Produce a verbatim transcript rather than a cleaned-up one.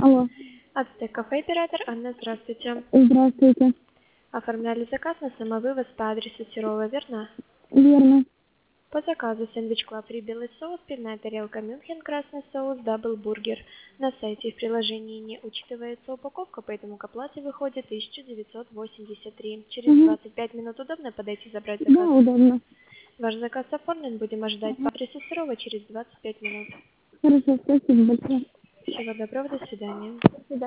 Алло. Ацтек кафе оператор Анна, здравствуйте. Здравствуйте. Оформляли заказ на самовывоз по адресу Серова, верно? Верно. По заказу сэндвич клаб белый соус, пивная тарелка Мюнхен, красный соус, дабл бургер. На сайте и в приложении не учитывается упаковка, поэтому к оплате выходит тысяча девятьсот восемьдесят три. Через Угу. двадцать пять минут удобно подойти забрать Да, заказ? удобно. Ваш заказ оформлен, будем ожидать по Ага. адресу Серова через двадцать пять минут. Хорошо, спасибо большое. Всего доброго, до свидания. До свидания.